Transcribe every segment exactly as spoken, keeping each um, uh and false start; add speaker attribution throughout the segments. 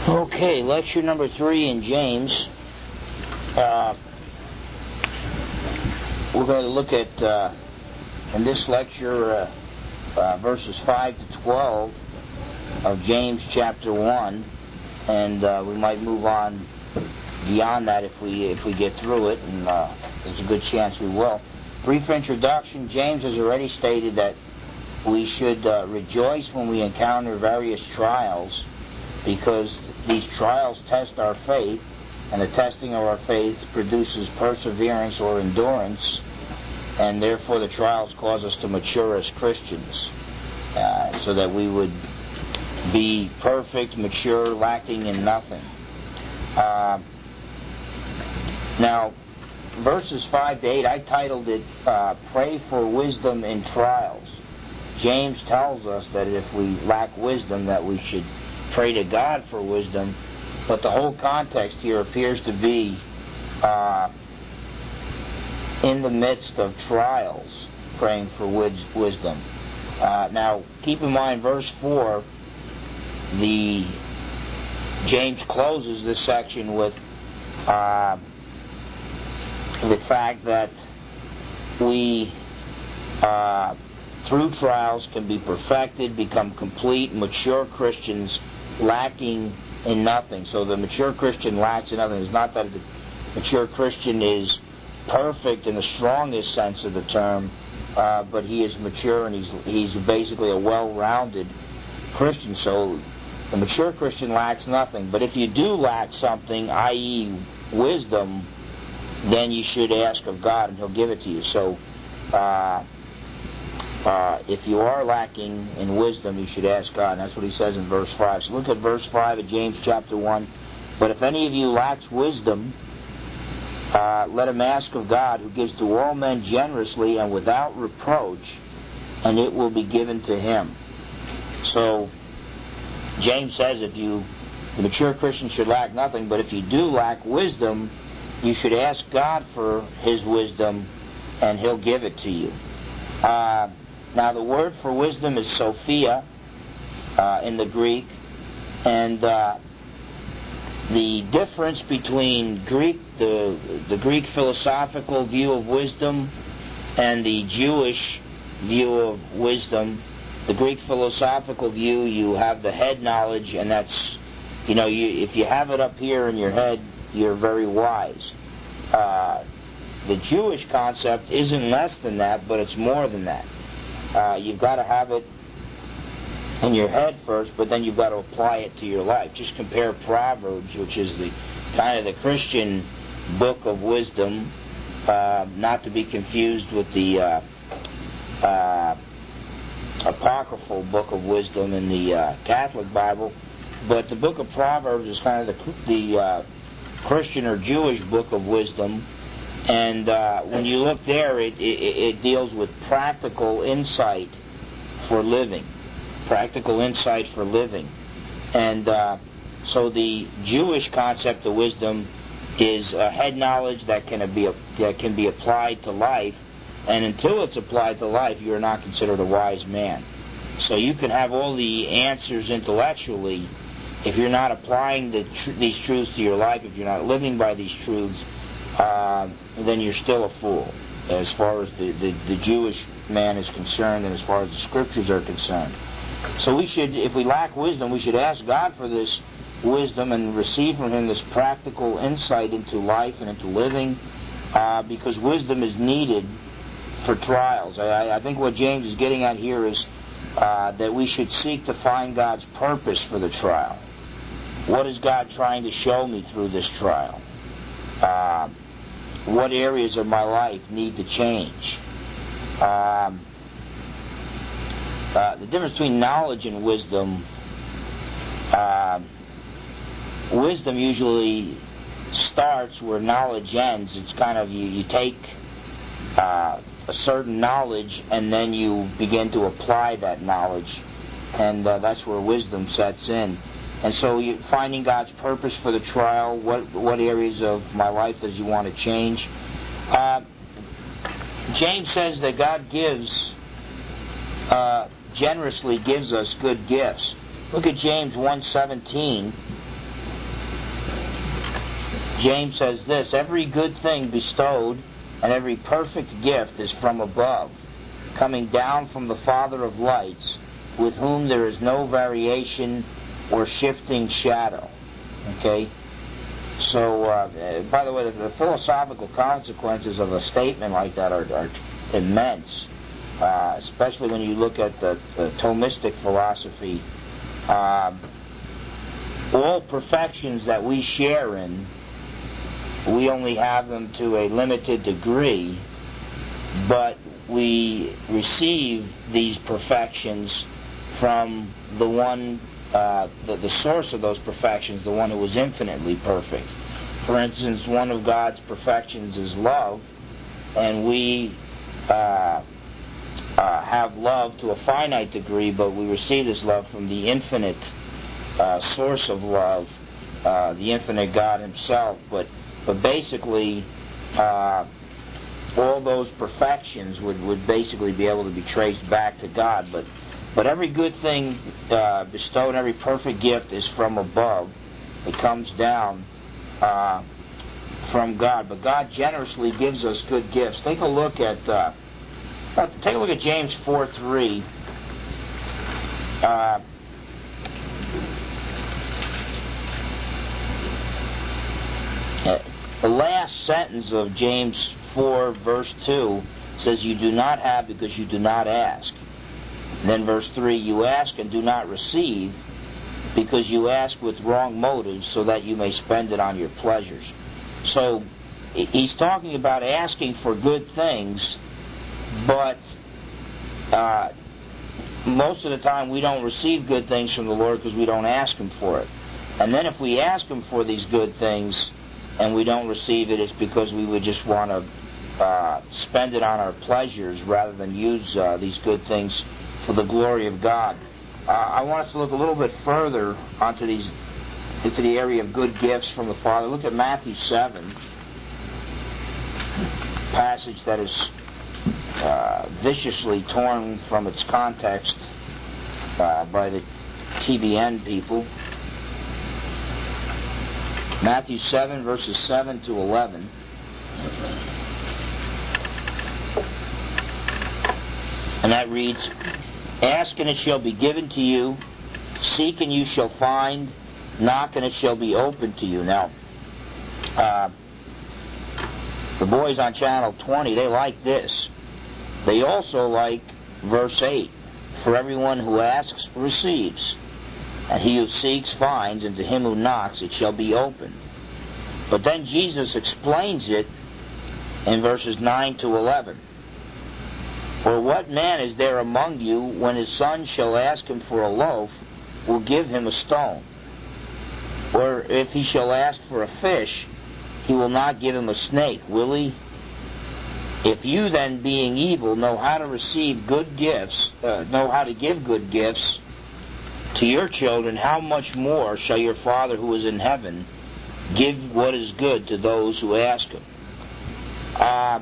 Speaker 1: Okay, lecture number three in James. Uh, we're going to look at, uh, in this lecture, uh, uh, verses five to twelve of James chapter one, and uh, we might move on beyond that if we if we get through it, and uh, there's a good chance we will. Brief introduction. James has already stated that we should uh, rejoice when we encounter various trials, because these trials test our faith, and the testing of our faith produces perseverance or endurance, and therefore the trials cause us to mature as Christians, uh, so that we would be perfect, mature, lacking in nothing. Uh, now, verses five to eight, I titled it, uh, Pray for Wisdom in Trials. James tells us that if we lack wisdom, that we should pray to God for wisdom, but the whole context here appears to be uh, in the midst of trials, praying for wis- wisdom. Uh, now, keep in mind, verse four, the James closes this section with uh, the fact that we, uh, through trials, can be perfected, become complete, mature Christians, lacking in nothing. So the mature Christian lacks in nothing. It's not that the mature Christian is perfect in the strongest sense of the term, uh, but he is mature and he's he's basically a well-rounded Christian. So the mature Christian lacks nothing. But if you do lack something, that is wisdom, then you should ask of God and He'll give it to you. So uh, Uh, if you are lacking in wisdom, you should ask God. And that's what he says in verse five. So look at verse five of James chapter one. But if any of you lacks wisdom, uh, let him ask of God, who gives to all men generously and without reproach, and it will be given to him. So James says if you, the mature Christian should lack nothing, but if you do lack wisdom, you should ask God for His wisdom, and He'll give it to you. Uh, Now, the word for wisdom is Sophia uh, in the Greek, and uh, the difference between Greek, the the Greek philosophical view of wisdom, and the Jewish view of wisdom. The Greek philosophical view, you have the head knowledge, and that's, you know, you, if you have it up here in your head, you're very wise. Uh, the Jewish concept isn't less than that, but it's more than that. Uh, you've got to have it in your head first, but then you've got to apply it to your life. Just compare Proverbs, which is the kind of the Christian book of wisdom, uh, not to be confused with the uh, uh, apocryphal book of wisdom in the uh, Catholic Bible. But the book of Proverbs is kind of the, the uh, Christian or Jewish book of wisdom. And uh, when you look there, it, it, it deals with practical insight for living. Practical insight for living. And uh, so the Jewish concept of wisdom is a head knowledge that can be that can be applied to life. And until it's applied to life, you're not considered a wise man. So you can have all the answers intellectually. If you're not applying the tr- these truths to your life, if you're not living by these truths, Uh, then you're still a fool, as far as the, the, the Jewish man is concerned, and as far as the Scriptures are concerned. So we should, if we lack wisdom, we should ask God for this wisdom and receive from Him this practical insight into life and into living, uh, because wisdom is needed for trials. I, I think what James is getting at here is uh, that we should seek to find God's purpose for the trial. What is God trying to show me through this trial? Uh, What areas of my life need to change? Um, uh, the difference between knowledge and wisdom, uh, wisdom usually starts where knowledge ends. It's kind of, you, you take uh, a certain knowledge and then you begin to apply that knowledge. And uh, that's where wisdom sets in. And so you, finding God's purpose for the trial, what what areas of my life does He want to change? Uh, James says that God gives, uh, generously gives us good gifts. Look at James one seventeen. James says this, every good thing bestowed and every perfect gift is from above, coming down from the Father of lights, with whom there is no variation or shifting shadow. Okay? So, uh, by the way, the, the philosophical consequences of a statement like that are, are immense, uh, especially when you look at the, the Thomistic philosophy. Uh, all perfections that we share in, we only have them to a limited degree, but we receive these perfections from the one, uh, the, the source of those perfections, the one who is infinitely perfect. For instance, one of God's perfections is love, and we uh, uh, have love to a finite degree, but we receive this love from the infinite uh, source of love, uh, the infinite God Himself. But but basically, uh, all those perfections would, would basically be able to be traced back to God. But but every good thing uh, bestowed, every perfect gift is from above. It comes down uh, from God. But God generously gives us good gifts. Take a look at uh, take a look at James four three. Uh, the last sentence of James four verse two says, "You do not have because you do not ask." And then verse three, "You ask and do not receive because you ask with wrong motives so that you may spend it on your pleasures." So he's talking about asking for good things, but uh, most of the time we don't receive good things from the Lord because we don't ask Him for it. And then if we ask Him for these good things and we don't receive it, it's because we would just want to uh, spend it on our pleasures rather than use uh, these good things for the glory of God. Uh, I want us to look a little bit further onto these, into the area of good gifts from the Father. Look at Matthew seven, passage that is uh, viciously torn from its context uh, by the T B N people. Matthew seven, verses seven to eleven. And that reads, "Ask and it shall be given to you. Seek and you shall find. Knock and it shall be opened to you." Now, uh, the boys on Channel twenty, they like this. They also like verse eight. "For everyone who asks receives, and he who seeks finds, and to him who knocks it shall be opened." But then Jesus explains it in verses nine to eleven. "For what man is there among you, when his son shall ask him for a loaf, will give him a stone? Or if he shall ask for a fish, he will not give him a snake, will he? If you then, being evil, know how to receive good gifts, uh, know how to give good gifts to your children, how much more shall your Father who is in heaven give what is good to those who ask Him?" Uh,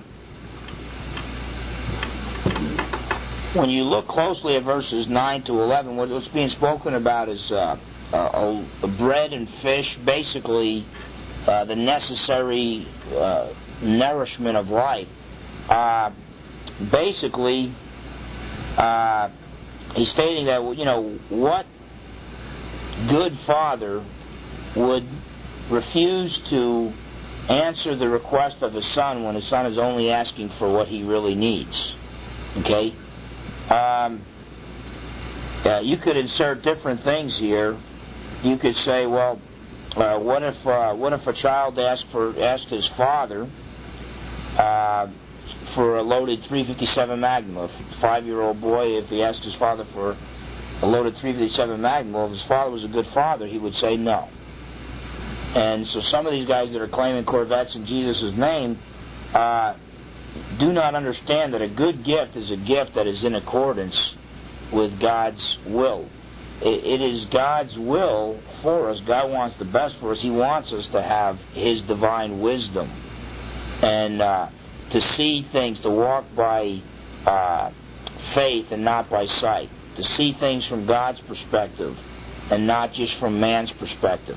Speaker 1: when you look closely at verses nine to eleven, what's being spoken about is uh, a, a bread and fish, basically uh, the necessary uh, nourishment of life. Uh, basically, uh, he's stating that, you know, what good father would refuse to answer the request of his son when his son is only asking for what he really needs? Okay? Um, uh, you could insert different things here. You could say, well, uh, what if uh, what if a child asked for asked his father uh, for a loaded three fifty-seven Magnum? A five-year-old boy, if he asked his father for a loaded three fifty-seven Magnum, well, if his father was a good father, he would say no. And so some of these guys that are claiming Corvettes in Jesus' name uh, do not understand that a good gift is a gift that is in accordance with God's will. It, it is God's will for us. God wants the best for us. He wants us to have His divine wisdom and uh, to see things, to walk by uh, faith and not by sight, to see things from God's perspective and not just from man's perspective.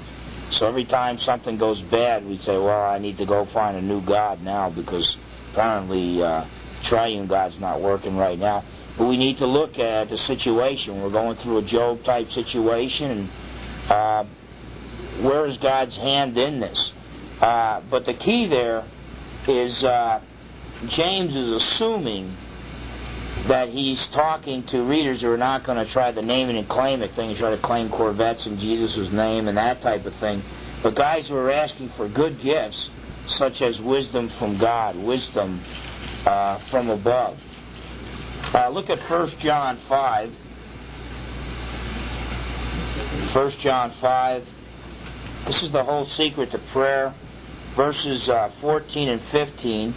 Speaker 1: So every time something goes bad, we say, well, I need to go find a new God now because apparently uh, triune God's not working right now. But we need to look at the situation. We're going through a Job-type situation, and uh, where is God's hand in this? Uh, but the key there is uh, James is assuming that he's talking to readers who are not going to try the name it and claim it thing, try to claim Corvettes in Jesus' name and that type of thing, but guys who are asking for good gifts, such as wisdom from God, wisdom uh, from above. Uh, look at First John five. First John five. This is the whole secret to prayer. Verses uh, fourteen and fifteen.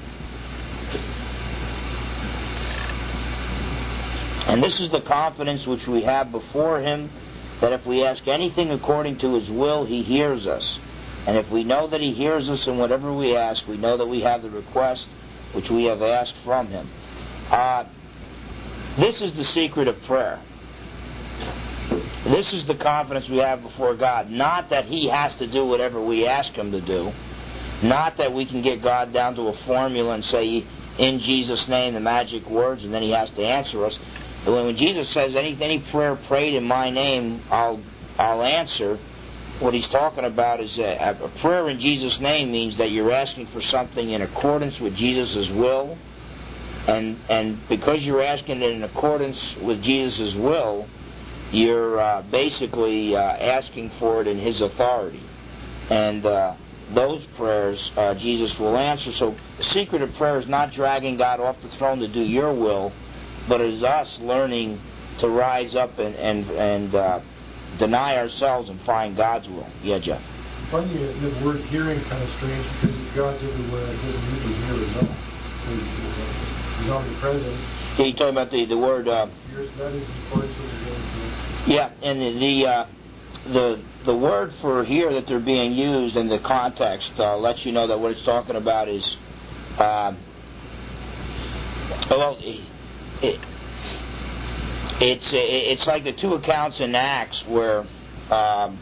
Speaker 1: And this is the confidence which we have before Him, that if we ask anything according to His will, He hears us. And if we know that He hears us in whatever we ask, we know that we have the request which we have asked from Him. Uh, this is the secret of prayer. This is the confidence we have before God. Not that He has to do whatever we ask Him to do. Not that we can get God down to a formula and say, in Jesus' name, the magic words, and then He has to answer us. But when Jesus says, any, any prayer prayed in my name, I'll I'll answer, what He's talking about is a, a prayer in Jesus' name means that you're asking for something in accordance with Jesus' will. And, and because you're asking it in accordance with Jesus' will, you're uh, basically uh, asking for it in His authority. And uh, those prayers uh, Jesus will answer. So the secret of prayer is not dragging God off the throne to do your will, but it is us learning to rise up and and, and uh, deny ourselves and find God's will. Yeah, Jeff?
Speaker 2: I find the, the word hearing kind of strange because if God's everywhere, it doesn't need to hear at all. So He's, he's omnipresent.
Speaker 1: Yeah, you're talking about the, the word... Uh,
Speaker 2: that is important to the
Speaker 1: yeah, and the... the uh, The the word for here that they're being used in the context uh, lets you know that what it's talking about is, uh, well, it, it, it's it's like the two accounts in Acts where um,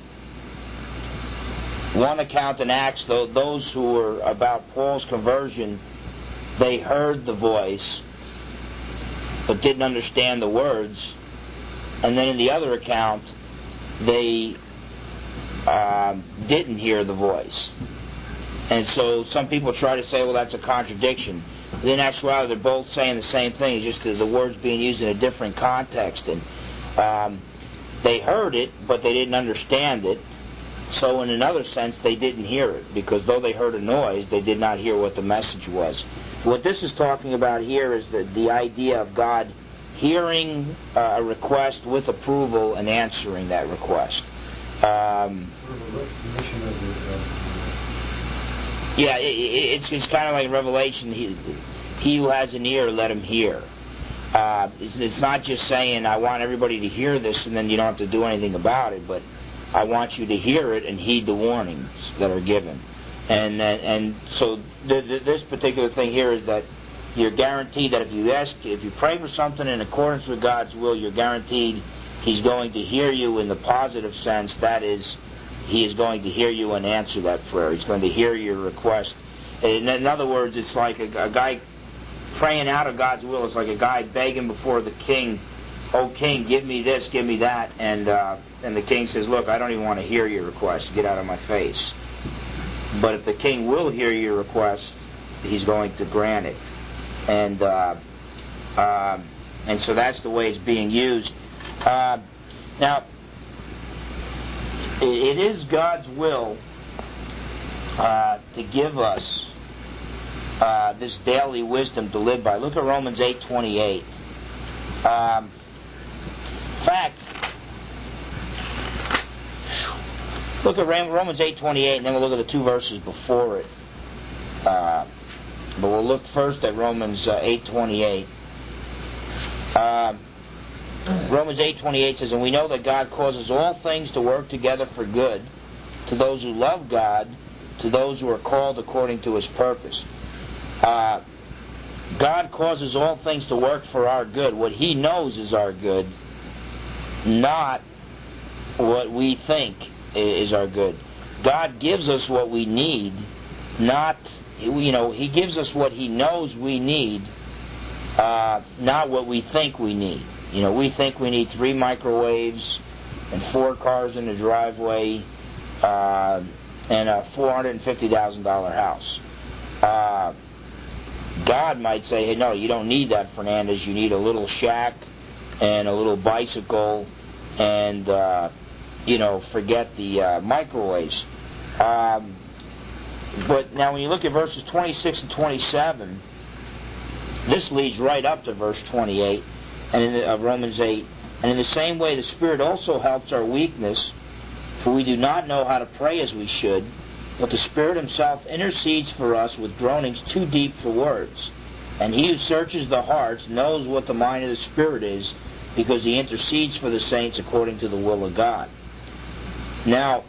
Speaker 1: one account in Acts, those who were about Paul's conversion, they heard the voice but didn't understand the words, and then in the other account, they uh, didn't hear the voice. And so some people try to say, well, that's a contradiction. But in actuality, they're both saying the same thing, it's just the words being used in a different context. And um, they heard it, but they didn't understand it. So in another sense, they didn't hear it, because though they heard a noise, they did not hear what the message was. What this is talking about here is the, the idea of God hearing uh, a request with approval and answering that request. Um, yeah, it, it, it's, it's kind of like Revelation. He, he who has an ear, let him hear. Uh, it's, it's not just saying, I want everybody to hear this and then you don't have to do anything about it, but I want you to hear it and heed the warnings that are given. And and, and so th- th- this particular thing here is that you're guaranteed that if you ask, if you pray for something in accordance with God's will, you're guaranteed He's going to hear you in the positive sense. That is, He is going to hear you and answer that prayer. He's going to hear your request. In, in other words, it's like a, a guy praying out of God's will. It's like a guy begging before the king, "Oh, king, give me this, give me that." And uh, and the king says, "Look, I don't even want to hear your request. Get out of my face." But if the king will hear your request, He's going to grant it. And uh, uh, and so that's the way it's being used. Uh, now, it, it is God's will uh, to give us uh, this daily wisdom to live by. Look at Romans eight twenty-eight. Um, in fact, look at Romans eight twenty-eight, and then we'll look at the two verses before it. Uh, but we'll look first at Romans uh, eight twenty-eight. Uh, Romans eight twenty-eight says, "And we know that God causes all things to work together for good to those who love God, to those who are called according to His purpose." Uh, God causes all things to work for our good. What He knows is our good, not what we think is our good. God gives us what we need, not, you know, He gives us what He knows we need, uh, not what we think we need. You know, we think we need three microwaves and four cars in the driveway uh, and a four hundred fifty thousand dollars house. Uh, God might say, hey, no, you don't need that, Fernandez. You need a little shack and a little bicycle and, uh, you know, forget the uh, microwaves. Um, but now when you look at verses twenty-six and twenty-seven, this leads right up to verse twenty-eight and in the, of Romans eight. And in the same way, the Spirit also helps our weakness, for we do not know how to pray as we should, but the Spirit Himself intercedes for us with groanings too deep for words. And He who searches the hearts knows what the mind of the Spirit is, because He intercedes for the saints according to the will of God. Now,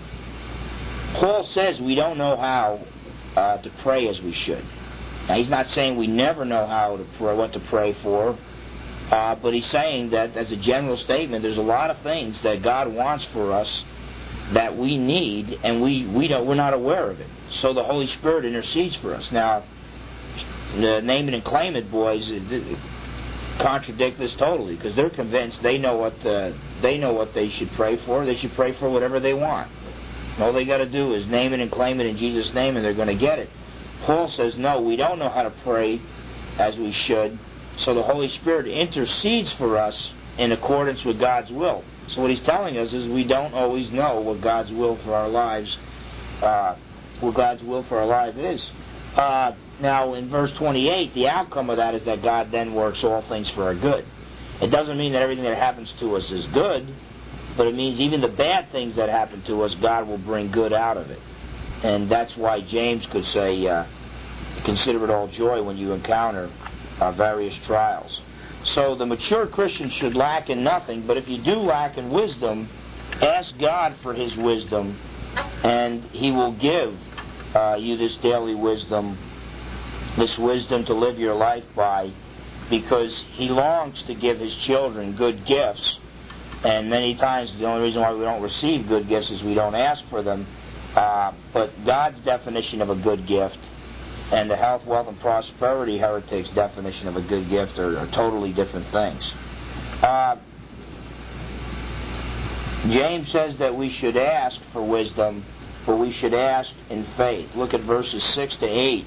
Speaker 1: Paul says we don't know how uh, to pray as we should. Now, he's not saying we never know how to pray, what to pray for, uh, but he's saying that as a general statement, there's a lot of things that God wants for us that we need, and we, we don't, we're not aware of it. So the Holy Spirit intercedes for us. Now, the name it and claim it boys it, it contradict this totally, because they're convinced they know what the, they know what they should pray for. They should pray for whatever they want. And all they got to do is name it and claim it in Jesus' name, and they're going to get it. Paul says, no, we don't know how to pray as we should, so the Holy Spirit intercedes for us in accordance with God's will. So what he's telling us is we don't always know what God's will for our lives, uh, what God's will for our life is. Uh, now, in verse twenty-eight, the outcome of that is that God then works all things for our good. It doesn't mean that everything that happens to us is good, but it means even the bad things that happen to us, God will bring good out of it. And that's why James could say, uh, consider it all joy when you encounter uh, various trials. So the mature Christian should lack in nothing, but if you do lack in wisdom, ask God for His wisdom, and He will give uh, you this daily wisdom, this wisdom to live your life by, because He longs to give His children good gifts, and many times the only reason why we don't receive good gifts is we don't ask for them. Uh, but God's definition of a good gift and the health, wealth, and prosperity heretics' definition of a good gift are, are totally different things. Uh, James says that we should ask for wisdom, but we should ask in faith. Look at verses six to eight.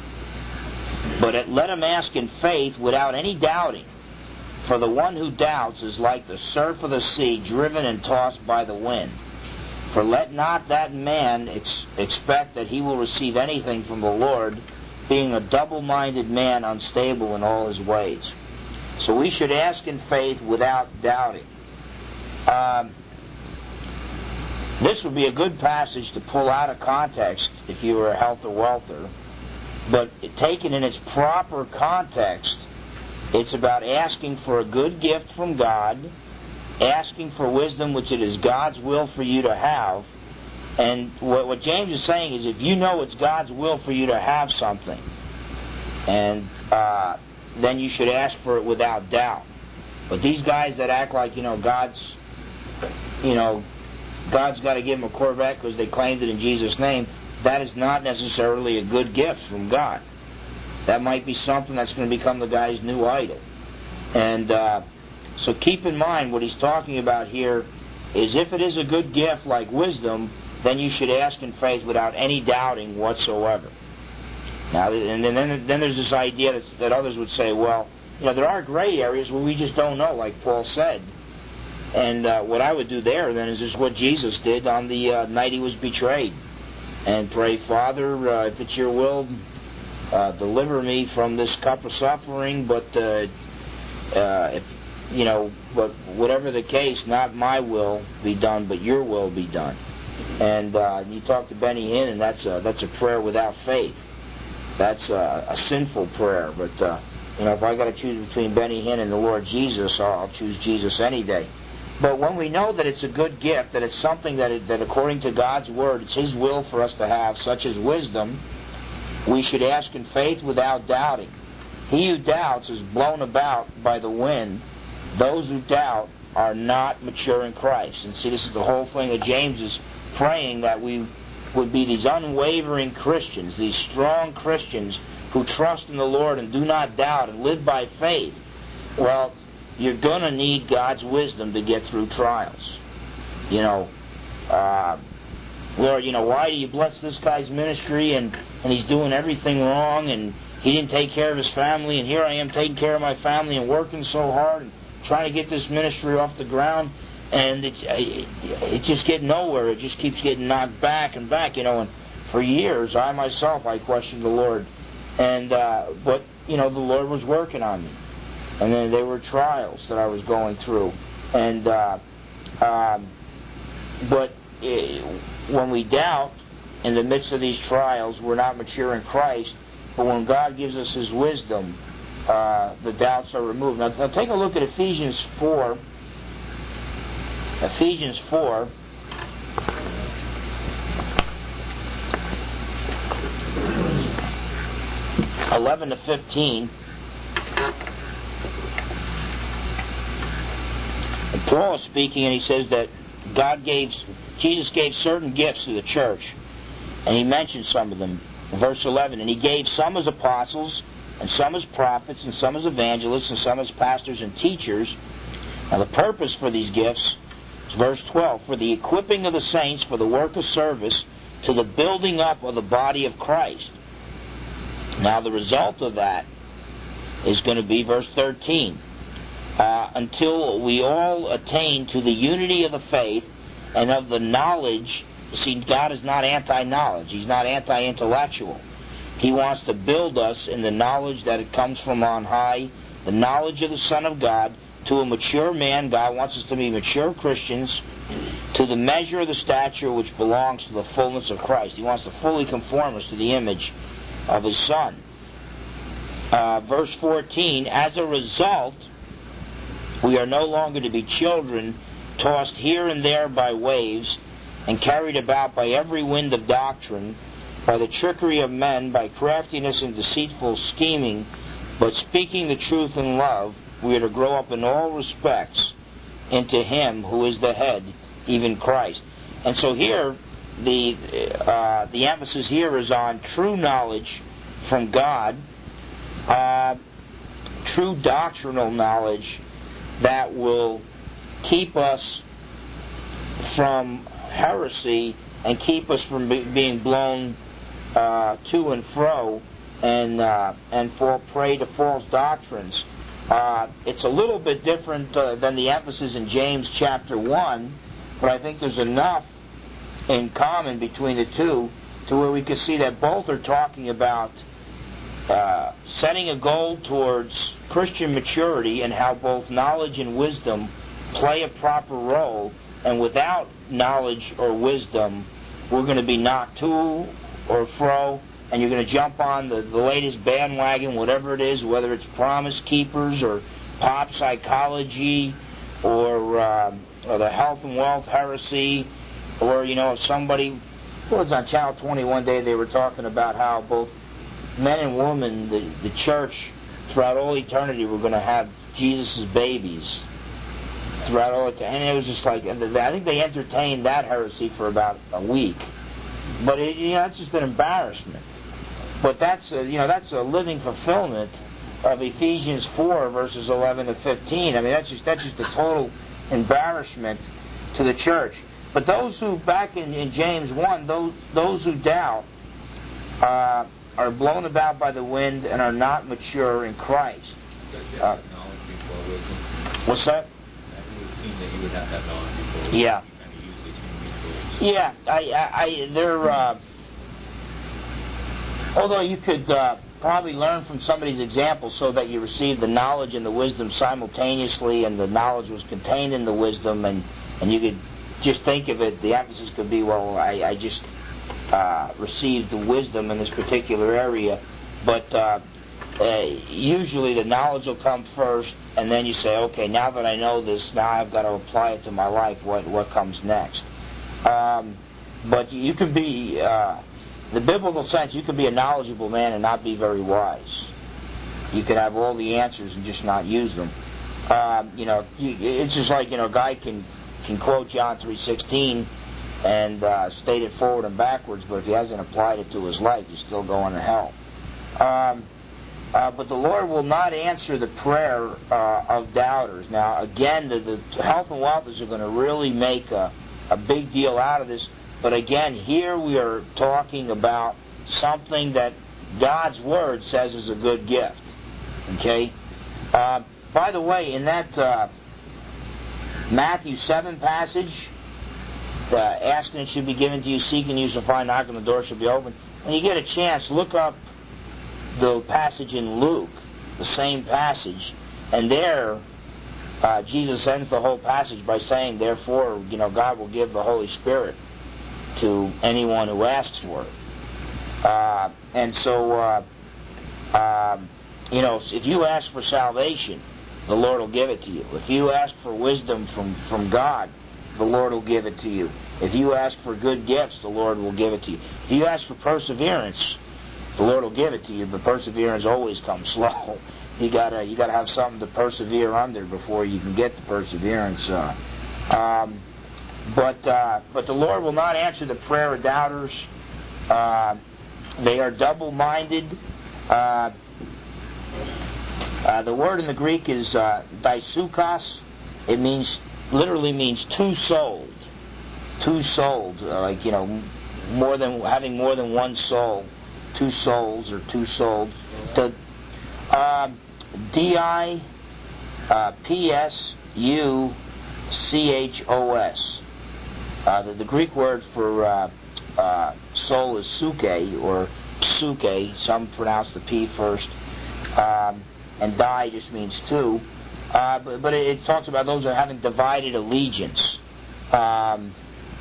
Speaker 1: But let him ask in faith without any doubting. For the one who doubts is like the surf of the sea, driven and tossed by the wind. For let not that man ex- expect that he will receive anything from the Lord, being a double-minded man, unstable in all his ways. So we should ask in faith without doubting. Um, this would be a good passage to pull out of context if you were a health or welter. But taken in its proper context, it's about asking for a good gift from God, asking for wisdom, which it is God's will for you to have. And what, what James is saying is, if you know it's God's will for you to have something, and uh, then you should ask for it without doubt. But these guys that act like, you know, God's, you know, God's got to give them a Corvette because they claimed it in Jesus' name, that is not necessarily a good gift from God. That might be something that's going to become the guy's new idol. And uh, so keep in mind what he's talking about here is if it is a good gift like wisdom, then you should ask in faith without any doubting whatsoever. Now, and then, then there's this idea that, that others would say, well, you know, there are gray areas where we just don't know, like Paul said. And uh, what I would do there then is just what Jesus did on the uh, night He was betrayed. And pray, Father, uh, if it's your will, uh, deliver me from this cup of suffering, but, uh, uh, if, you know, but whatever the case, not my will be done, but your will be done. And uh, you talk to Benny Hinn, and that's a, that's a prayer without faith. That's a, a sinful prayer. But, uh, you know, if I got to choose between Benny Hinn and the Lord Jesus, I'll, I'll choose Jesus any day. But when we know that it's a good gift, that it's something that, it, that according to God's Word, it's His will for us to have, such as wisdom, we should ask in faith without doubting. He who doubts is blown about by the wind. Those who doubt are not mature in Christ. And see, this is the whole thing that James is praying, that we would be these unwavering Christians, these strong Christians who trust in the Lord and do not doubt and live by faith. Well, you're going to need God's wisdom to get through trials. You know, uh, Lord, you know, why do you bless this guy's ministry and, and he's doing everything wrong and he didn't take care of his family, and here I am taking care of my family and working so hard and trying to get this ministry off the ground, and it, it, it just get nowhere. It just keeps getting knocked back and back, you know. And for years, I myself, I questioned the Lord, and uh, but you know, the Lord was working on me, and then there were trials that I was going through, and uh, um, but it, when we doubt in the midst of these trials, we're not mature in Christ. But when God gives us His wisdom, uh, the doubts are removed. Now, now take a look at Ephesians four. Ephesians four. eleven to fifteen. And Paul is speaking, and he says that God gave, Jesus gave certain gifts to the church, and he mentioned some of them. Verse eleven, and he gave some as apostles, and some as prophets, and some as evangelists, and some as pastors and teachers. Now the purpose for these gifts is verse twelve, for the equipping of the saints for the work of service, to the building up of the body of Christ. Now the result of that is going to be verse thirteen, uh, until we all attain to the unity of the faith and of the knowledge. See, God is not anti-knowledge. He's not anti-intellectual. He wants to build us in the knowledge that it comes from on high, the knowledge of the Son of God, to a mature man. God wants us to be mature Christians, to the measure of the stature which belongs to the fullness of Christ. He wants to fully conform us to the image of His Son. Uh, verse fourteen, as a result, we are no longer to be children, tossed here and there by waves, and carried about by every wind of doctrine, by the trickery of men, by craftiness and deceitful scheming, but speaking the truth in love, we are to grow up in all respects into Him who is the head, even Christ. And so here, the uh, the emphasis here is on true knowledge from God, uh, true doctrinal knowledge that will keep us from heresy and keep us from be, being blown uh, to and fro and uh, and fall prey to false doctrines. Uh, it's a little bit different uh, than the emphasis in James chapter one, but I think there's enough in common between the two to where we can see that both are talking about uh, setting a goal towards Christian maturity and how both knowledge and wisdom play a proper role. And without knowledge or wisdom, we're going to be knocked to or fro, and you're going to jump on the, the latest bandwagon, whatever it is, whether it's Promise Keepers or pop psychology or, uh, or the health and wealth heresy, or, you know, if somebody, well, it was on Channel twenty one day, they were talking about how both men and women, the, the church, throughout all eternity, were going to have Jesus' babies. Throughout all, and it was just like, I think they entertained that heresy for about a week. But it, you know, that's just an embarrassment. But that's a, you know that's a living fulfillment of Ephesians four verses eleven to fifteen. I mean, that's just that's just a total embarrassment to the church. But those who back in, in James one, those those who doubt uh, are blown about by the wind and are not mature in Christ. Uh, what's that?
Speaker 3: That you would have that knowledge before.
Speaker 1: Yeah. Yeah, I, I, I they're. Uh, although you could uh, probably learn from somebody's example, so that you receive the knowledge and the wisdom simultaneously, and the knowledge was contained in the wisdom, and, and you could just think of it. The emphasis could be, well, I, I just uh, received the wisdom in this particular area, but. Uh, Uh, usually the knowledge will come first, and then you say, okay, now that I know this, now I've got to apply it to my life. What what comes next? Um, but you can be, uh, the biblical sense, you can be a knowledgeable man and not be very wise. You could have all the answers and just not use them. Um, you know, you, it's just like, you know, a guy can can quote John three sixteen and uh, stated forward and backwards, but if he hasn't applied it to his life, he's still going to hell. Um, uh, but the Lord will not answer the prayer uh, of doubters. Now, again, the, the health and wealthers are going to really make a, a big deal out of this. But again, here we are talking about something that God's Word says is a good gift. Okay? Uh, by the way, in that uh, Matthew seven passage, uh, asking it should be given to you, seeking you shall find, knocking the door shall be open. When you get a chance, look up the passage in Luke, the same passage, and there uh, Jesus ends the whole passage by saying, therefore, you know, God will give the Holy Spirit to anyone who asks for it. Uh, and so, uh, um, you know, if you ask for salvation, the Lord will give it to you. If you ask for wisdom from, from God, the Lord will give it to you. If you ask for good gifts, the Lord will give it to you. If you ask for perseverance, the Lord will give it to you, but perseverance always comes slow. You gotta you gotta have something to persevere under before you can get the perseverance. Uh, um, but uh, but the Lord will not answer the prayer of doubters. Uh, they are double-minded. Uh, uh, the word in the Greek is uh, dysukos. It means literally means two-souled. Two-souled, uh, like you know, more than having more than one soul. Two souls or two souled. The uh, D I P S U C H O S. Uh, the, the Greek word for uh, uh, soul is suke or psuke. Some pronounce the P first. Um, and die just means two. Uh, but, but it, it talks about those that are having divided allegiance. Um,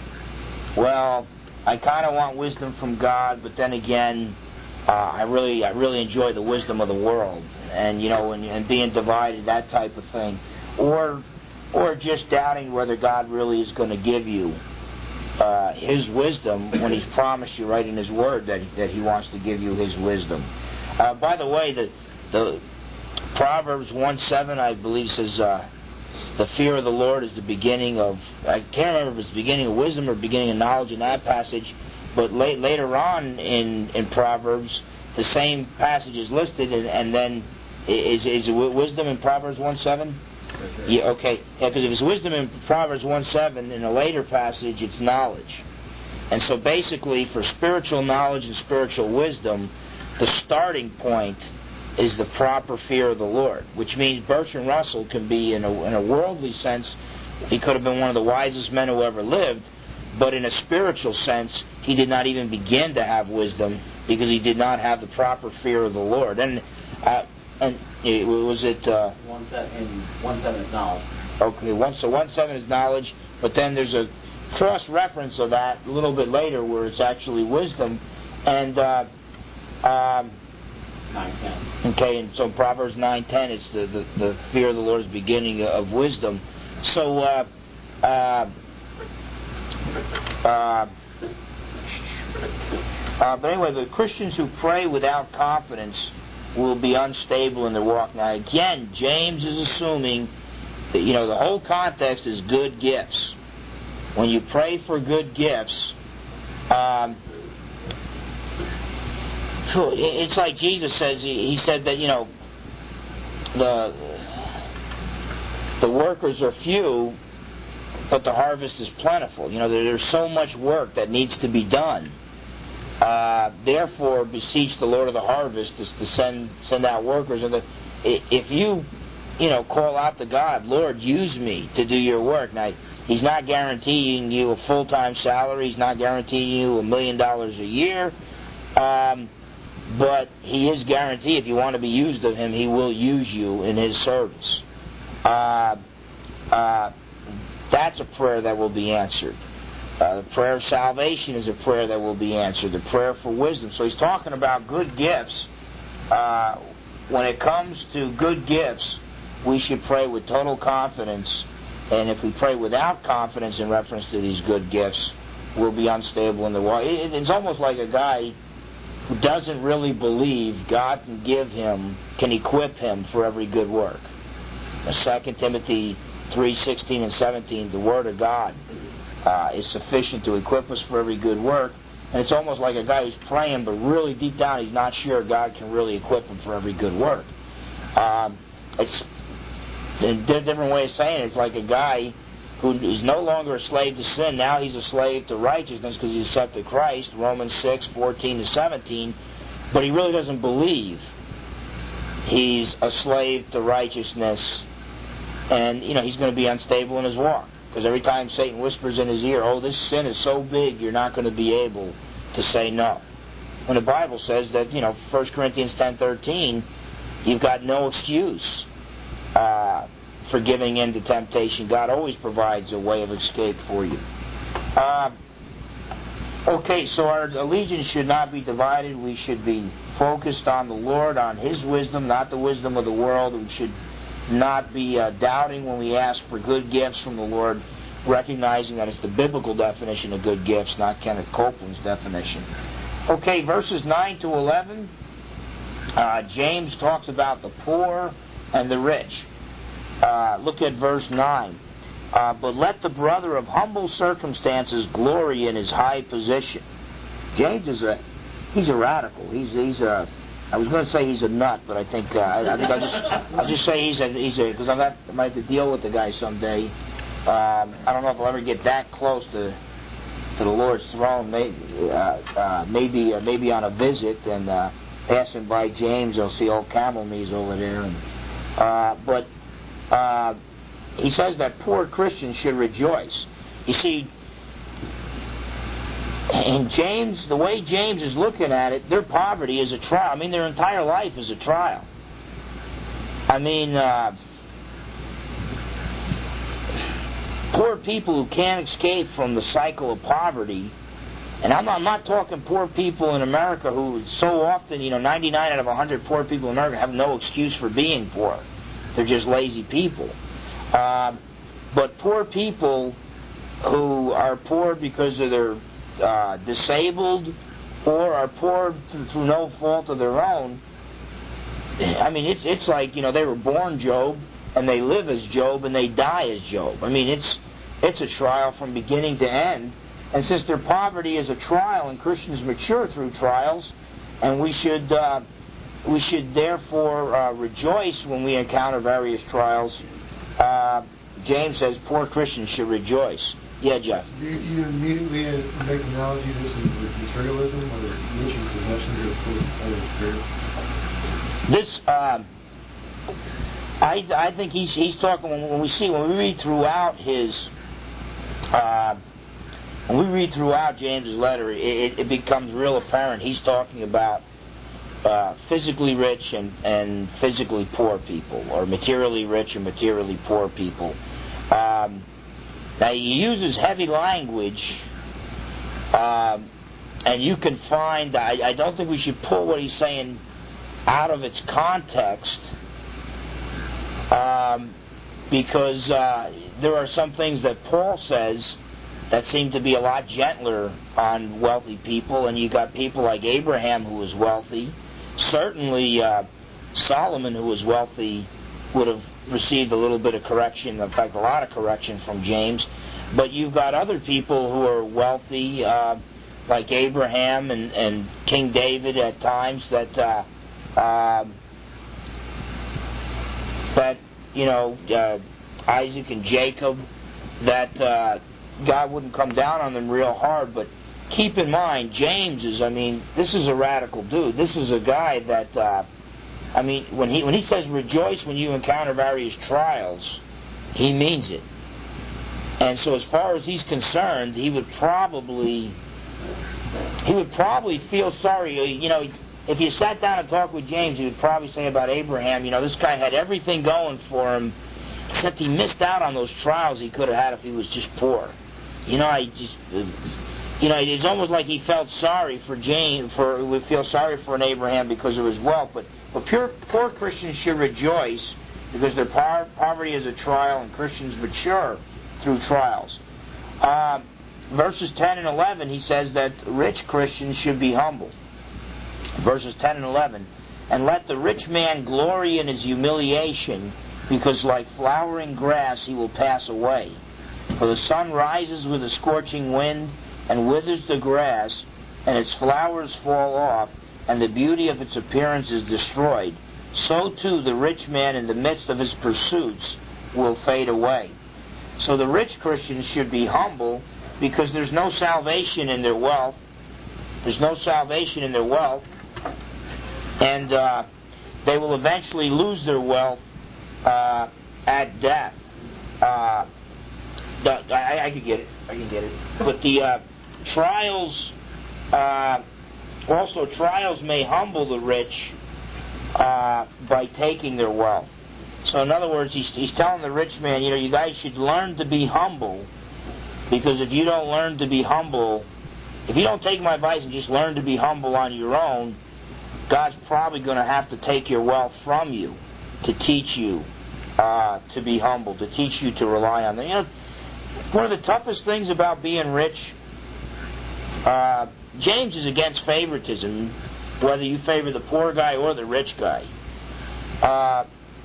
Speaker 1: well, I kind of want wisdom from God, but then again, uh, I really, I really enjoy the wisdom of the world, and you know, and, and being divided, that type of thing, or, or just doubting whether God really is going to give you uh, His wisdom when He's promised you right in His Word that that He wants to give you His wisdom. Uh, by the way, the the Proverbs one seven, I believe, says. Uh, The fear of the Lord is the beginning of, I can't remember if it's the beginning of wisdom or beginning of knowledge in that passage, but late, later on in, in Proverbs, the same passage is listed, and, and then is, is wisdom in Proverbs one seven? Okay. Yeah, okay. Yeah, because if it's wisdom in Proverbs one seven, in a later passage, it's knowledge. And so basically, for spiritual knowledge and spiritual wisdom, the starting point is the proper fear of the Lord, which means Bertrand Russell can be, in a, in a worldly sense, he could have been one of the wisest men who ever lived, but in a spiritual sense, he did not even begin to have wisdom because he did not have the proper fear of the Lord. And uh, and it, was it uh,
Speaker 4: one seven? One seven is knowledge.
Speaker 1: Okay, one so one seven is knowledge, but then there's a cross reference of that a little bit later where it's actually wisdom, and. Uh, um,
Speaker 4: nine ten.
Speaker 1: Okay, and so Proverbs nine ten, it's the, the, the fear of the Lord is the beginning of wisdom. So, uh, uh, uh, uh, but anyway, the Christians who pray without confidence will be unstable in their walk. Now, again, James is assuming that, you know, the whole context is good gifts. When you pray for good gifts, um, it's like Jesus says. He said that, you know, the the workers are few, but the harvest is plentiful. You know, there's so much work that needs to be done. Uh, therefore, beseech the Lord of the harvest is to send send out workers. And the, if you, you know, call out to God, Lord, use me to do your work. Now, He's not guaranteeing you a full-time salary. He's not guaranteeing you a million dollars a year. Um, But He is guaranteed, if you want to be used of Him, He will use you in His service. Uh, uh, that's a prayer that will be answered. Uh, the prayer of salvation is a prayer that will be answered. The prayer for wisdom. So he's talking about good gifts. Uh, when it comes to good gifts, we should pray with total confidence. And if we pray without confidence in reference to these good gifts, we'll be unstable in the walk. It, it's almost like a guy who doesn't really believe God can give him, can equip him for every good work. Second Timothy three sixteen and seventeen, the Word of God uh, is sufficient to equip us for every good work. And it's almost like a guy who's praying, but really deep down he's not sure God can really equip him for every good work. Um, it's a different way of saying it. It's like a guy who is no longer a slave to sin. Now he's a slave to righteousness because he's accepted Christ, Romans six, fourteen to seventeen. But he really doesn't believe he's a slave to righteousness. And, you know, he's going to be unstable in his walk. Because every time Satan whispers in his ear, oh, this sin is so big, you're not going to be able to say no. When the Bible says that, you know, First Corinthians ten thirteen, you've got no excuse uh, for giving in to temptation. God always provides a way of escape for you. Uh, okay, so our allegiance should not be divided. We should be focused on the Lord, on His wisdom, not the wisdom of the world. We should not be uh, doubting when we ask for good gifts from the Lord, recognizing that it's the biblical definition of good gifts, not Kenneth Copeland's definition. Okay, verses nine to eleven, uh, James talks about the poor and the rich. Uh, look at verse nine. Uh, but let the brother of humble circumstances glory in his high position. James is a he's a radical. He's he's a I was going to say he's a nut, but I think uh, I, I think I'll just I'll just say he's a he's a because I got I might have to deal with the guy someday. Um, I don't know if I'll ever get that close to to the Lord's throne. Maybe uh, uh, maybe uh, maybe on a visit and uh, passing by James, I'll see old camel knees over there. And, uh, but uh, he says that poor Christians should rejoice. You see. And James, the way James is looking at it, their poverty is a trial. I mean, their entire life is a trial. I mean, uh, poor people who can't escape from the cycle of poverty, and I'm not, I'm not talking poor people in America who so often, you know, ninety-nine out of one hundred poor people in America have no excuse for being poor. They're just lazy people. Uh, but poor people who are poor because of their Uh, disabled or are poor through, through no fault of their own. I mean, it's it's like, you know, they were born Job and they live as Job and they die as Job. I mean, it's it's a trial from beginning to end. And since their poverty is a trial, and Christians mature through trials, and we should uh, we should therefore uh, rejoice when we encounter various trials. Uh, James says poor Christians should rejoice. Yeah, Jeff.
Speaker 2: Do you, you immediately make an analogy this is with materialism or rich in possessions or full of spirit?
Speaker 1: This, uh, I I think he's he's talking when, when we see when we read throughout his uh, when we read throughout James's letter, it, it becomes real apparent he's talking about uh, physically rich and, and physically poor people, or materially rich and materially poor people. Um, Now, he uses heavy language, um, and you can find, I, I don't think we should pull what he's saying out of its context, um, because uh, there are some things that Paul says that seem to be a lot gentler on wealthy people, and you got people like Abraham who was wealthy. Certainly, uh, Solomon, who was wealthy, would have received a little bit of correction, in fact a lot of correction from James. But you've got other people who are wealthy, uh, like Abraham and, and King David at times, that uh, uh, that you know uh, Isaac and Jacob, that uh, God wouldn't come down on them real hard. But keep in mind, James is, I mean, this is a radical dude. This is a guy that uh, I mean, when he when he says rejoice when you encounter various trials, he means it. And so, as far as he's concerned, he would probably he would probably feel sorry. You know, if you sat down and talked with James, he would probably say about Abraham, you know, this guy had everything going for him, except he missed out on those trials he could have had if he was just poor. You know, I just. You know, it's almost like he felt sorry for James, for would feel sorry for an Abraham because of his wealth. But but pure, poor Christians should rejoice because their par- poverty is a trial, and Christians mature through trials. Uh, verses ten and eleven, he says that rich Christians should be humble. Verses ten and eleven, and let the rich man glory in his humiliation, because like flowering grass he will pass away. For the sun rises with a scorching wind and withers the grass, and its flowers fall off, and the beauty of its appearance is destroyed. So too the rich man in the midst of his pursuits will fade away. So the rich Christians should be humble, because there's no salvation in their wealth. There's no salvation in their wealth. And uh, they will eventually lose their wealth uh, at death. Uh, the, I, I could get it. I can get it. But the uh, trials, uh, also trials may humble the rich uh, by taking their wealth. So in other words, he's, he's telling the rich man, you know, you guys should learn to be humble, because if you don't learn to be humble, if you don't take my advice and just learn to be humble on your own, God's probably going to have to take your wealth from you to teach you uh, to be humble, to teach you to rely on them. You know, one of the toughest things about being rich, uh, James is against favoritism, whether you favor the poor guy or the rich guy. Uh,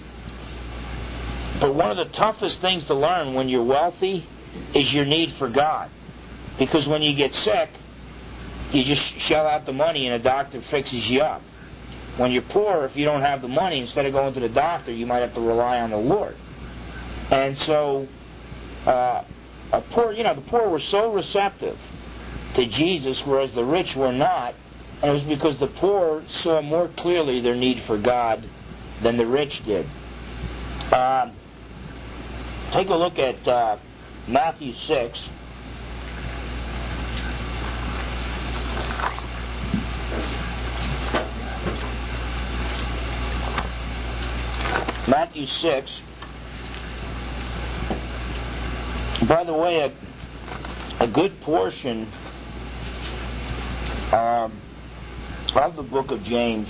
Speaker 1: but one of the toughest things to learn when you're wealthy is your need for God. Because when you get sick, you just shell out the money and a doctor fixes you up. When you're poor, if you don't have the money, instead of going to the doctor, you might have to rely on the Lord. And so, uh, a poor, you know, the poor were so receptive to Jesus, whereas the rich were not. And it was because the poor saw more clearly their need for God than the rich did. Uh, take a look at uh, Matthew six. Matthew six. By the way, a, a good portion um, of the book of James,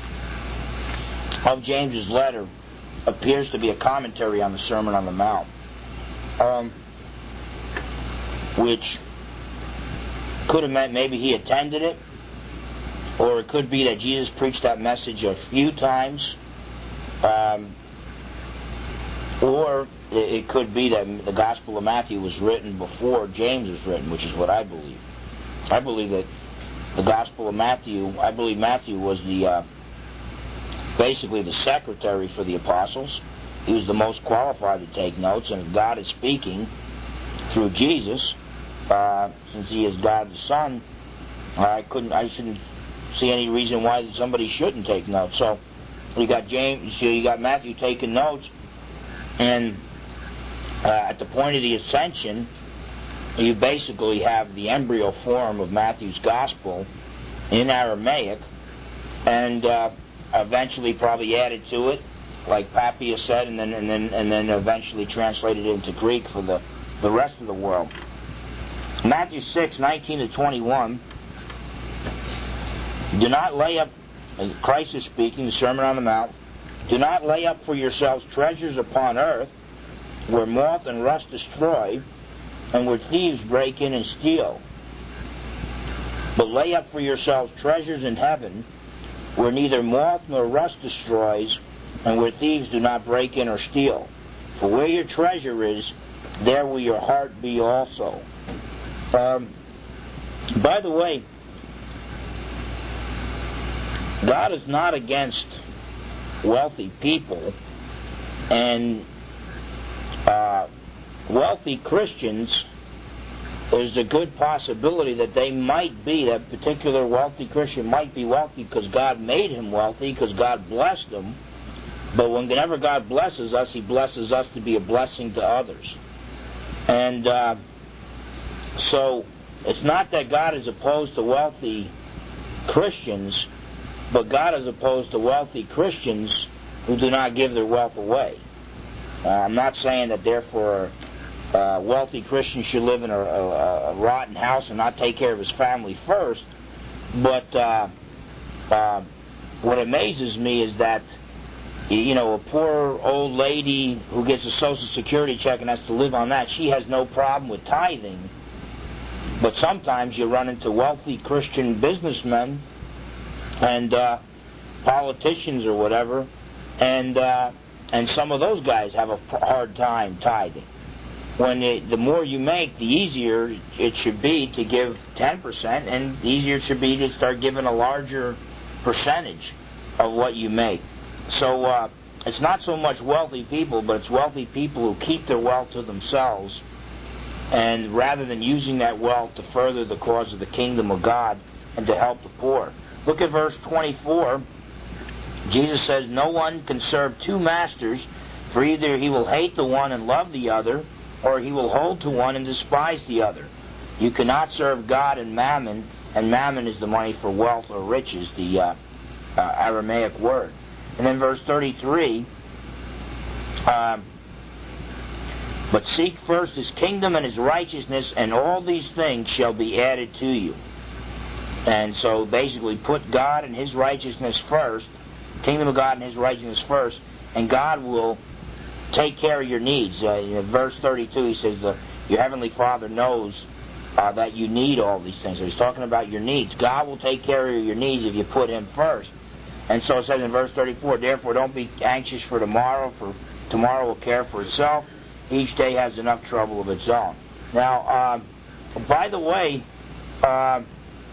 Speaker 1: of James's letter, appears to be a commentary on the Sermon on the Mount, um, which could have meant maybe he attended it, or it could be that Jesus preached that message a few times. Um, or it could be that the Gospel of Matthew was written before James was written, which is what I believe. I believe that the Gospel of Matthew, I believe Matthew was the uh, basically the secretary for the apostles. He was the most qualified to take notes, and if God is speaking through Jesus, uh, since he is God the Son, I couldn't, I shouldn't see any reason why somebody shouldn't take notes. So you got James, so you got Matthew taking notes, and uh, at the point of the ascension, you basically have the embryo form of Matthew's gospel in Aramaic, and uh, eventually probably added to it, like Papias said, and then and then and then eventually translated into Greek for the, the rest of the world. Matthew six, nineteen to twenty-one. Do not lay up, Christ is speaking, the Sermon on the Mount, do not lay up for yourselves treasures upon earth, where moth and rust destroy, and where thieves break in and steal. But lay up for yourselves treasures in heaven, where neither moth nor rust destroys, and where thieves do not break in or steal. For where your treasure is, there will your heart be also. Um, by the way, God is not against wealthy people, and uh, wealthy Christians, there's a good possibility that they might be, that particular wealthy Christian might be wealthy because God made him wealthy, because God blessed him. But whenever God blesses us, he blesses us to be a blessing to others. And uh, so it's not that God is opposed to wealthy Christians, but God is opposed to wealthy Christians who do not give their wealth away. Uh, I'm not saying that therefore uh, wealthy Christians should live in a, a, a rotten house and not take care of his family first, but uh, uh, what amazes me is that, you know, a poor old lady who gets a Social Security check and has to live on that, she has no problem with tithing. But sometimes you run into wealthy Christian businessmen and uh, politicians or whatever, and uh, and some of those guys have a hard time tithing. when it, the more you make, the easier it should be to give ten percent, and the easier it should be to start giving a larger percentage of what you make. So uh, it's not so much wealthy people, but it's wealthy people who keep their wealth to themselves, and rather than using that wealth to further the cause of the kingdom of God and to help the poor. Look at verse twenty-four. Jesus says, "No one can serve two masters, for either he will hate the one and love the other, or he will hold to one and despise the other. You cannot serve God and mammon," and mammon is the money for wealth or riches, the uh, uh, Aramaic word. And then verse thirty-three, uh, "But seek first his kingdom and his righteousness, and all these things shall be added to you." And so basically put God and his righteousness first, kingdom of God and his righteousness first, and God will take care of your needs. Uh, in verse thirty-two, he says, the, your heavenly Father knows uh, that you need all these things. So he's talking about your needs. God will take care of your needs if you put him first. And so it says in verse thirty-four, "Therefore don't be anxious for tomorrow, for tomorrow will care for itself. Each day has enough trouble of its own." Now, uh, by the way, uh,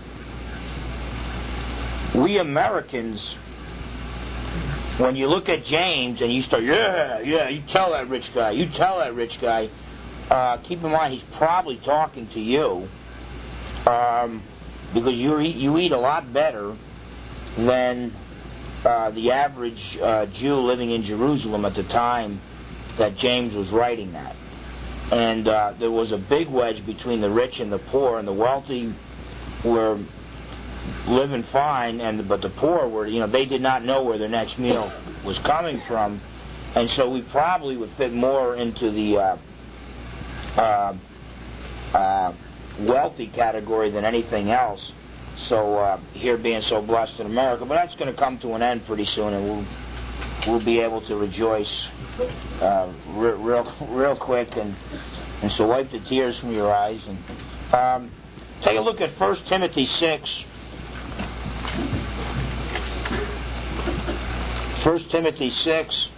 Speaker 1: we Americans, when you look at James and you start, yeah, yeah, you tell that rich guy, you tell that rich guy, uh, keep in mind he's probably talking to you, um, because you eat, you eat a lot better than uh, the average uh, Jew living in Jerusalem at the time that James was writing that. And uh, there was a big wedge between the rich and the poor, and the wealthy were living fine, and but the poor were, you know, they did not know where their next meal was coming from, and so we probably would fit more into the uh, uh, uh, wealthy category than anything else. So uh, here being so blessed in America, but that's going to come to an end pretty soon, and we'll we'll be able to rejoice uh, re- real real quick, and and so wipe the tears from your eyes, and um, take a look at First Timothy six. First Timothy six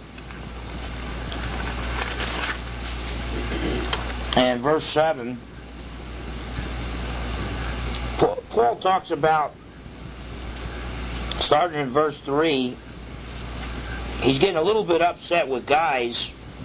Speaker 1: and verse seven. Paul talks about, starting in verse three, he's getting a little bit upset with guys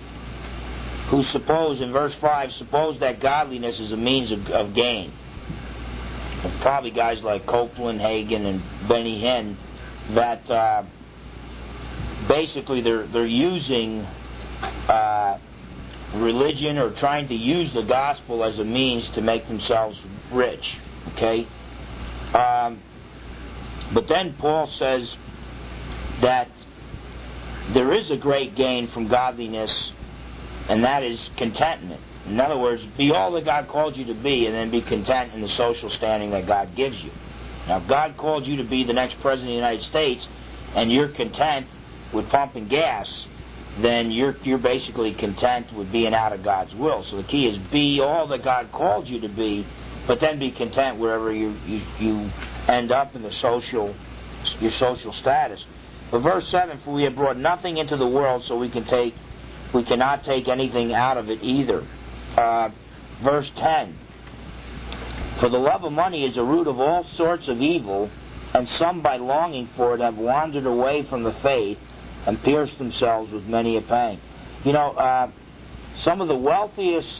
Speaker 1: who suppose, in verse five, suppose that godliness is a means of, of gain. And probably guys like Copeland, Hagen, and Benny Hinn, that uh, basically they're they're using uh, religion or trying to use the gospel as a means to make themselves rich. Okay, um, but then Paul says that there is a great gain from godliness, and that is contentment. In other words, be all that God called you to be, and then be content in the social standing that God gives you. Now, if God called you to be the next president of the United States, and you're content with pumping gas, then you're you're basically content with being out of God's will. So the key is be all that God called you to be, but then be content wherever you you, you end up in the social your social status. But verse seven, "For we have brought nothing into the world, so we can take we cannot take anything out of it either." Uh, verse ten, "For the love of money is a root of all sorts of evil, and some by longing for it have wandered away from the faith and pierced themselves with many a pang." You know, uh, some of the wealthiest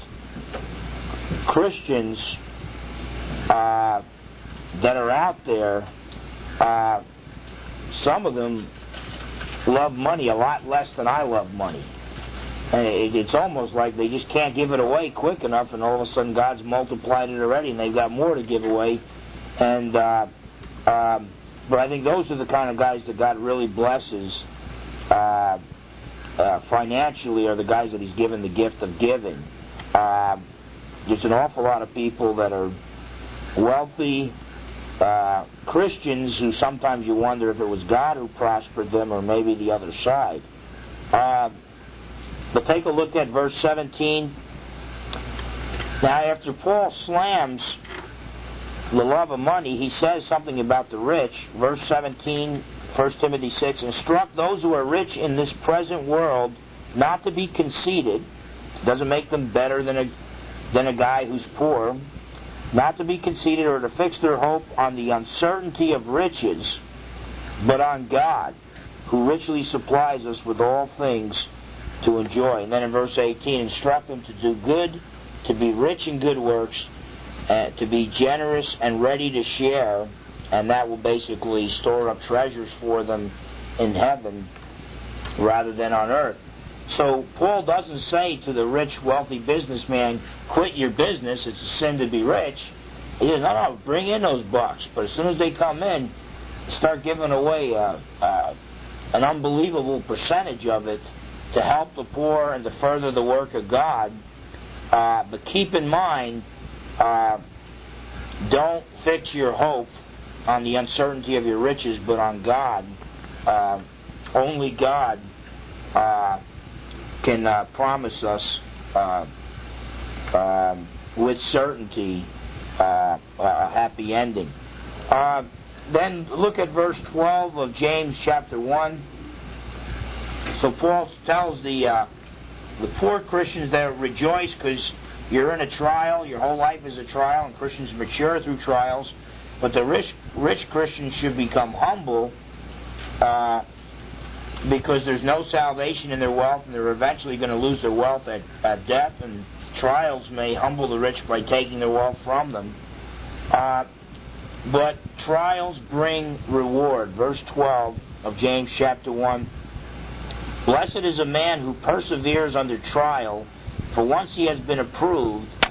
Speaker 1: Christians uh, that are out there, uh, some of them love money a lot less than I love money. And it, it's almost like they just can't give it away quick enough, and all of a sudden God's multiplied it already, and they've got more to give away. And uh, um, but I think those are the kind of guys that God really blesses uh, uh, financially, are the guys that He's given the gift of giving. Uh, there's an awful lot of people that are wealthy uh, Christians who sometimes you wonder if it was God who prospered them or maybe the other side. Uh, but take a look at verse seventeen. Now, after Paul slams the love of money, he says something about the rich. Verse seventeen, First Timothy six, "Instruct those who are rich in this present world not to be conceited, Doesn't make them better than a than a guy who's poor. Not to be conceited or to fix their hope on the uncertainty of riches, but on God, who richly supplies us with all things to enjoy. And then in verse eighteen, instruct them to do good, to be rich in good works, uh, to be generous and ready to share, and that will basically store up treasures for them in heaven rather than on earth. So Paul doesn't say to the rich, wealthy businessman, quit your business, it's a sin to be rich. He says, no, no, bring in those bucks. But as soon as they come in, start giving away uh, uh, an unbelievable percentage of it to help the poor and to further the work of God. Uh, but keep in mind, uh, don't fix your hope on the uncertainty of your riches, but on God. Uh, only God uh, can uh, promise us uh, uh, with certainty uh, a happy ending. Uh, then look at verse twelve of James chapter one. So Paul tells the uh, the poor Christians that rejoice because you're in a trial, your whole life is a trial, and Christians mature through trials. But the rich, rich Christians should become humble uh, because there's no salvation in their wealth, and they're eventually going to lose their wealth at, at death, and trials may humble the rich by taking their wealth from them. Uh, but trials bring reward. Verse twelve of James chapter one. Blessed is a man who perseveres under trial, for once he has been approved,